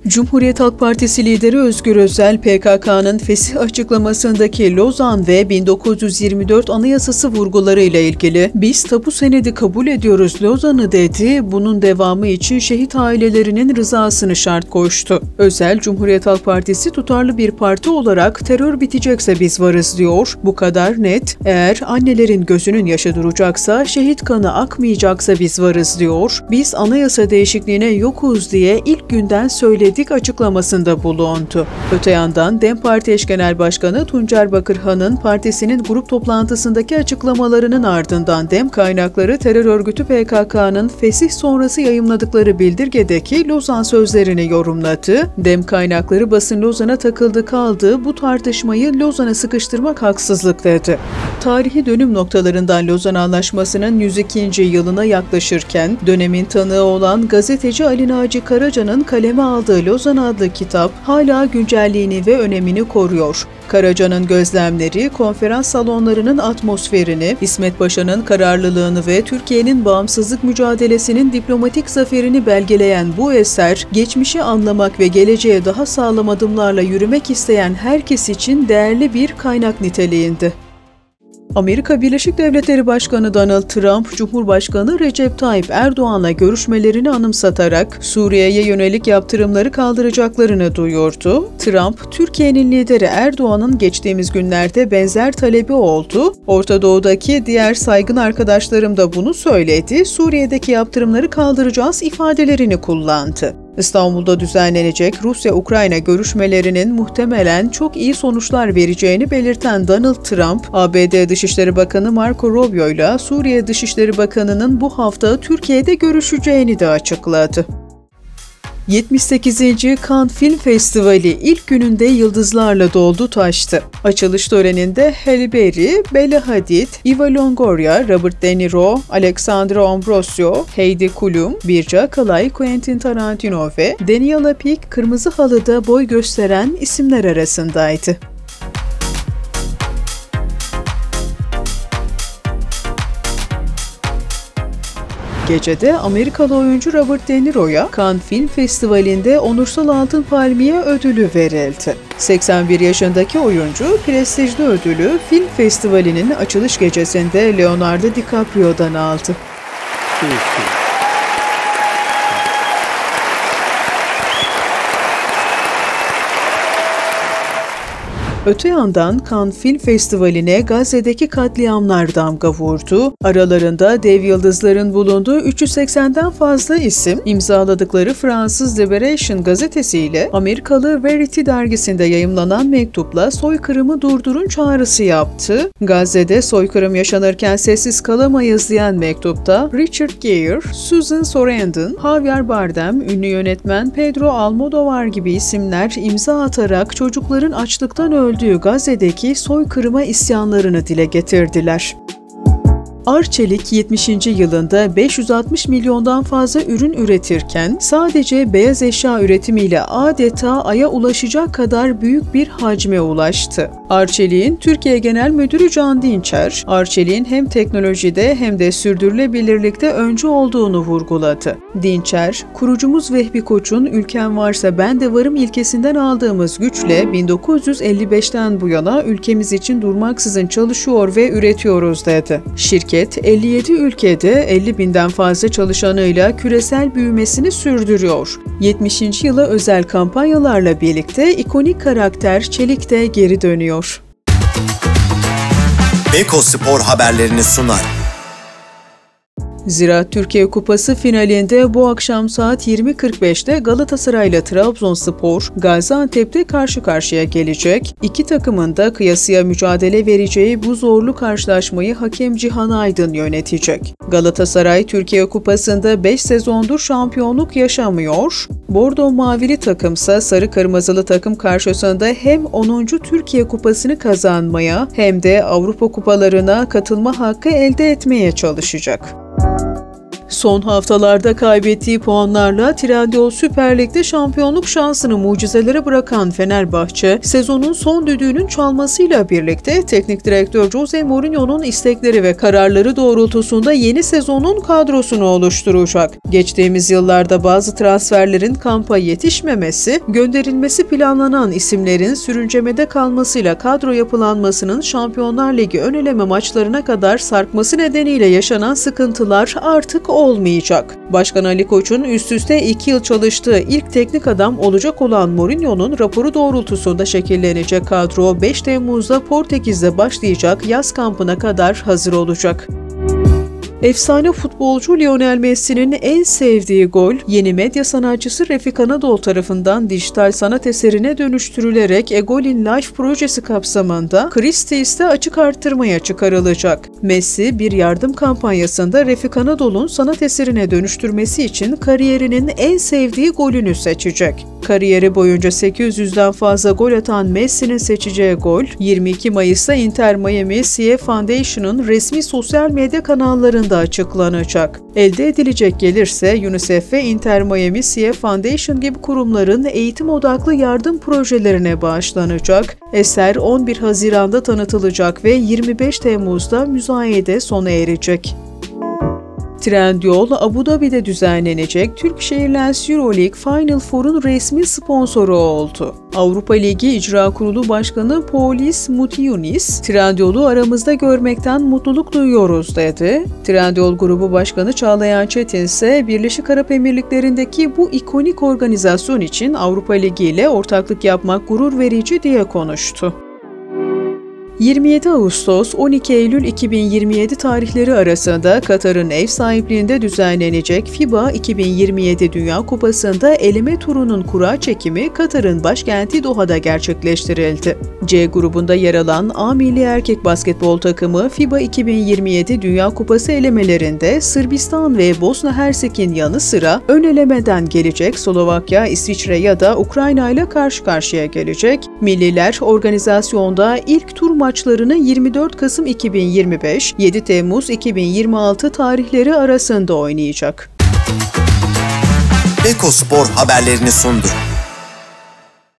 Cumhuriyet Halk Partisi lideri Özgür Özel, PKK'nın fesih açıklamasındaki Lozan ve 1924 Anayasası vurgularıyla ilgili "Biz tapu senedi kabul ediyoruz Lozan'ı" dedi. Bunun devamı için şehit ailelerinin rızasını şart koştu. Özel, Cumhuriyet Halk Partisi tutarlı bir parti olarak terör bitecekse biz varız diyor. Bu kadar net. Eğer annelerin gözünün yaşı duracaksa, şehit kanı akmayacaksa biz varız diyor. Biz anayasa değişikliğine yokuz diye ilk günden söyledik açıklamasında bulundu. Öte yandan DEM Parti eş genel başkanı Tuncer Bakırhan'ın partisinin grup toplantısındaki açıklamalarının ardından DEM kaynakları terör örgütü PKK'nın fesih sonrası yayımladıkları bildirgedeki Lozan sözlerini yorumladı. DEM kaynakları basın Lozan'a takıldı kaldı, bu tartışmayı Lozan'a sıkıştırmak haksızlık dedi. Tarihi dönüm noktalarından Lozan Anlaşması'nın 102. yılına yaklaşırken dönemin tanığı olan gazeteci Ali Naci Karaca'nın kaleme aldığı Lozan adlı kitap hala güncelliğini ve önemini koruyor. Karaca'nın gözlemleri, konferans salonlarının atmosferini, İsmet Paşa'nın kararlılığını ve Türkiye'nin bağımsızlık mücadelesinin diplomatik zaferini belgeleyen bu eser, geçmişi anlamak ve geleceğe daha sağlam adımlarla yürümek isteyen herkes için değerli bir kaynak niteliğinde. Amerika Birleşik Devletleri Başkanı Donald Trump, Cumhurbaşkanı Recep Tayyip Erdoğan'la görüşmelerini anımsatarak Suriye'ye yönelik yaptırımları kaldıracaklarını duyurdu. Trump, Türkiye'nin lideri Erdoğan'ın geçtiğimiz günlerde benzer talebi oldu. Orta Doğu'daki diğer saygın arkadaşlarım da bunu söyledi. Suriye'deki yaptırımları kaldıracağız ifadelerini kullandı. İstanbul'da düzenlenecek Rusya-Ukrayna görüşmelerinin muhtemelen çok iyi sonuçlar vereceğini belirten Donald Trump, ABD Dışişleri Bakanı Marco Rubio ile Suriye Dışişleri Bakanı'nın bu hafta Türkiye'de görüşeceğini de açıkladı. 78. Cannes Film Festivali ilk gününde yıldızlarla doldu taştı. Açılış töreninde Halle Berry, Bella Hadid, Eva Longoria, Robert De Niro, Alexandra Ambrosio, Heidi Klum, Birce Akalay, Quentin Tarantino ve Daniela Pigg kırmızı halıda boy gösteren isimler arasındaydı. Gecede Amerikalı oyuncu Robert De Niro'ya Cannes Film Festivali'nde Onursal Altın Palmiye ödülü verildi. 81 yaşındaki oyuncu, prestijli ödülü film festivalinin açılış gecesinde Leonardo DiCaprio'dan aldı. Öte yandan Cannes Film Festivali'ne Gazze'deki katliamlar damga vurdu. Aralarında dev yıldızların bulunduğu 380'den fazla isim imzaladıkları Fransız Liberation gazetesiyle Amerikalı Verity dergisinde yayımlanan mektupla soykırımı durdurun çağrısı yaptı. Gazze'de soykırım yaşanırken sessiz kalamayız diyen mektupta Richard Gere, Susan Sarandon, Javier Bardem, ünlü yönetmen Pedro Almodóvar gibi isimler imza atarak çocukların açlıktan öldüğü Gazze'deki soykırıma isyanlarını dile getirdiler. Arçelik 70. yılında 560 milyondan fazla ürün üretirken sadece beyaz eşya üretimiyle adeta Ay'a ulaşacak kadar büyük bir hacme ulaştı. Arçelik'in Türkiye Genel Müdürü Can Dinçer, Arçelik'in hem teknolojide hem de sürdürülebilirlikte öncü olduğunu vurguladı. Dinçer, kurucumuz Vehbi Koç'un "Ülken varsa ben de varım" ilkesinden aldığımız güçle 1955'ten bu yana ülkemiz için durmaksızın çalışıyor ve üretiyoruz dedi. Şirket 57 ülkede 50 binden fazla çalışanıyla küresel büyümesini sürdürüyor. 70. yıla özel kampanyalarla birlikte ikonik karakter Çelik de geri dönüyor. Beko Spor haberlerini sunar. Ziraat Türkiye Kupası finalinde bu akşam saat 20.45'te Galatasaray ile Trabzonspor, Gaziantep'te karşı karşıya gelecek. İki takımın da kıyasıya mücadele vereceği bu zorlu karşılaşmayı hakem Cihan Aydın yönetecek. Galatasaray, Türkiye Kupası'nda 5 sezondur şampiyonluk yaşamıyor. Bordo Mavili takımsa sarı kırmızılı takım karşısında hem 10. Türkiye Kupası'nı kazanmaya hem de Avrupa Kupalarına katılma hakkı elde etmeye çalışacak. Son haftalarda kaybettiği puanlarla Trendyol Süper Lig'de şampiyonluk şansını mucizelere bırakan Fenerbahçe, sezonun son düdüğünün çalmasıyla birlikte teknik direktör Jose Mourinho'nun istekleri ve kararları doğrultusunda yeni sezonun kadrosunu oluşturacak. Geçtiğimiz yıllarda bazı transferlerin kampa yetişmemesi, gönderilmesi planlanan isimlerin sürüncemede kalmasıyla kadro yapılanmasının Şampiyonlar Ligi ön eleme maçlarına kadar sarkması nedeniyle yaşanan sıkıntılar artık olmayacak. Başkan Ali Koç'un üst üste 2 yıl çalıştığı ilk teknik adam olacak olan Mourinho'nun raporu doğrultusunda şekillenecek kadro 5 Temmuz'da Portekiz'de başlayacak yaz kampına kadar hazır olacak. Efsane futbolcu Lionel Messi'nin en sevdiği gol, yeni medya sanatçısı Refik Anadol tarafından dijital sanat eserine dönüştürülerek A Goal in Life projesi kapsamında Christie's'te açık arttırmaya çıkarılacak. Messi, bir yardım kampanyasında Refik Anadol'un sanat eserine dönüştürmesi için kariyerinin en sevdiği golünü seçecek. Kariyeri boyunca 800'den fazla gol atan Messi'nin seçeceği gol, 22 Mayıs'ta Inter Miami CF Foundation'ın resmi sosyal medya kanallarında açıklanacak. Elde edilecek gelirse UNICEF ve Inter Miami CF Foundation gibi kurumların eğitim odaklı yardım projelerine bağışlanacak. Eser 11 Haziran'da tanıtılacak ve 25 Temmuz'da müzayede sona erecek. Trendyol, Abu Dhabi'de düzenlenecek Turkish Airlines Euroleague Final Four'un resmi sponsoru oldu. Avrupa Ligi İcra Kurulu Başkanı Paulis Mutiyunis, Trendyol'u aramızda görmekten mutluluk duyuyoruz dedi. Trendyol Grubu Başkanı Çağlayan Çetin ise Birleşik Arap Emirlikleri'ndeki bu ikonik organizasyon için Avrupa Ligi ile ortaklık yapmak gurur verici diye konuştu. 27 Ağustos 12 Eylül 2027 tarihleri arasında Katar'ın ev sahipliğinde düzenlenecek FIBA 2027 Dünya Kupası'nda eleme turunun kura çekimi Katar'ın başkenti Doha'da gerçekleştirildi. C grubunda yer alan A milli erkek basketbol takımı FIBA 2027 Dünya Kupası elemelerinde Sırbistan ve Bosna Hersek'in yanı sıra ön elemeden gelecek Slovakya, İsviçre ya da Ukrayna ile karşı karşıya gelecek. Milliler organizasyonda ilk tur maçlarını 24 Kasım 2025, 7 Temmuz 2026 tarihleri arasında oynayacak. Beko Spor haberlerini sundu.